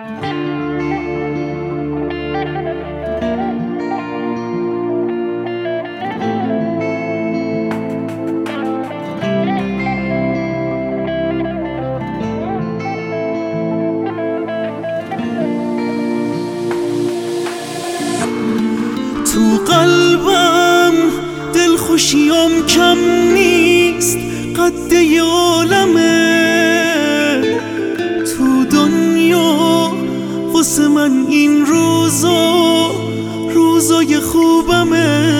تو قلبم دلخوشیام کم نیست، قد یه عالمه تو دنیا واسه من. این روزای خوبمه،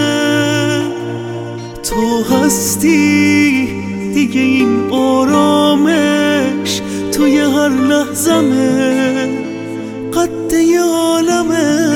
تو هستی دیگه، این آرامش توی هر لحظمه، قد یه عالمه.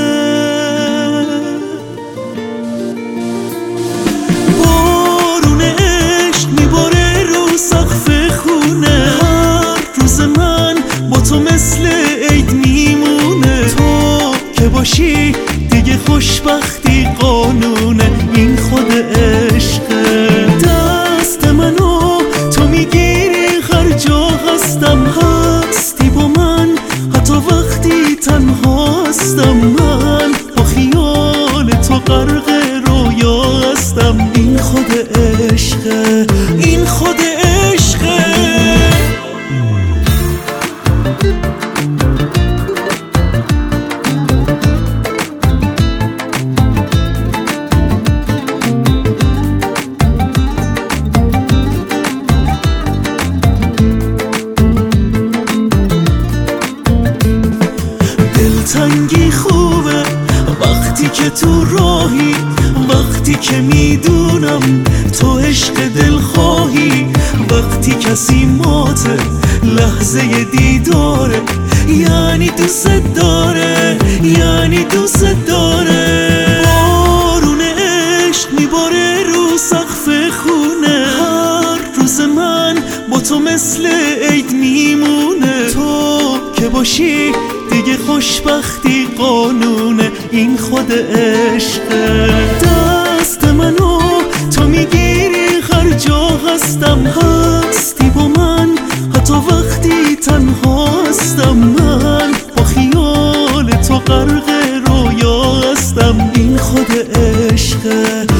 تو مثل عید میمونه، تو که باشی دیگه خوشبختی قانونه. این خود عشقه، دست منو تو میگیری، هر جا هستم هستی با من، حتی وقتی تنها هستم. من با خیال تو غرق رویا هستم. این خود عشقه، این خود عشقه. دلتنگی خوبه وقتی که تو راهی، وقتی که میدونم تو عشق دلخواهی، وقتی کسی ماته لحظه دیداره، یعنی دوست داره، یعنی دوست داره. بارون عشق میباره رو سقف خونه، هر روز من با تو مثل عید میمونه. تو که باشی دیگه خوشبختی قانونه. این خود عشقه، دست منو تو میگیری، هر جا هستم هستی با من، حتی وقتی تنها هستم. من با خیال تو غرق رویا هستم. این خود عشقه.